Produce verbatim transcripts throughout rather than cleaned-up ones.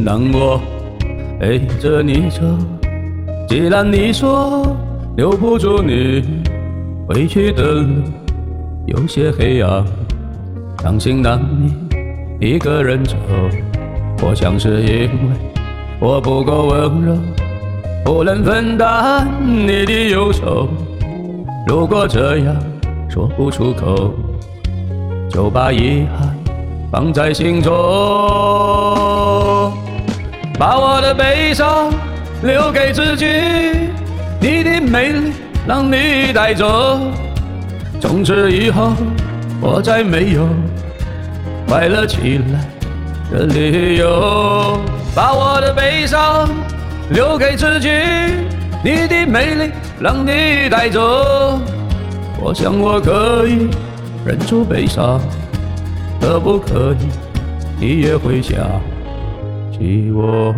当我陪着你走，既然你说留不住你，回去的路有些黑暗，相信当你一个人走，我想是因为我不够温柔，不能分担你的忧愁。如果这样说不出口，就把遗憾放在心中，把我的悲伤留给自己，你的美丽让你带走，从此以后我再没有快乐起来的理由。把我的悲伤留给自己，你的美丽让你带走，我想我可以忍住悲伤，可不可以你也会想起我？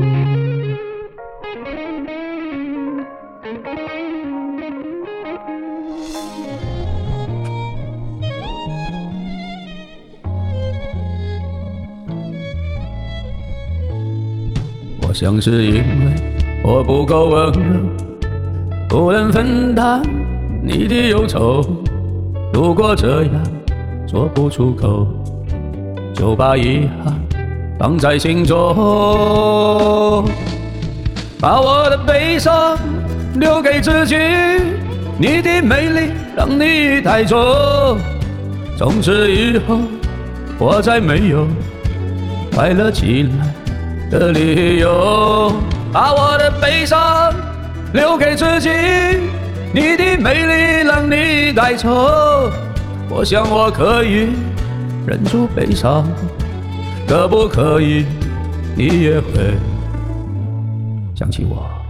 我想是因为我不够温柔，不能分担你的忧愁。如果这样说不出口，就把遗憾放在心中，把我的悲伤留给自己，你的美丽让你带走，从此以后我再没有快乐起来的理由。把我的悲伤留给自己，你的美丽让你带走，我想我可以忍住悲伤，可不可以你也会想起我？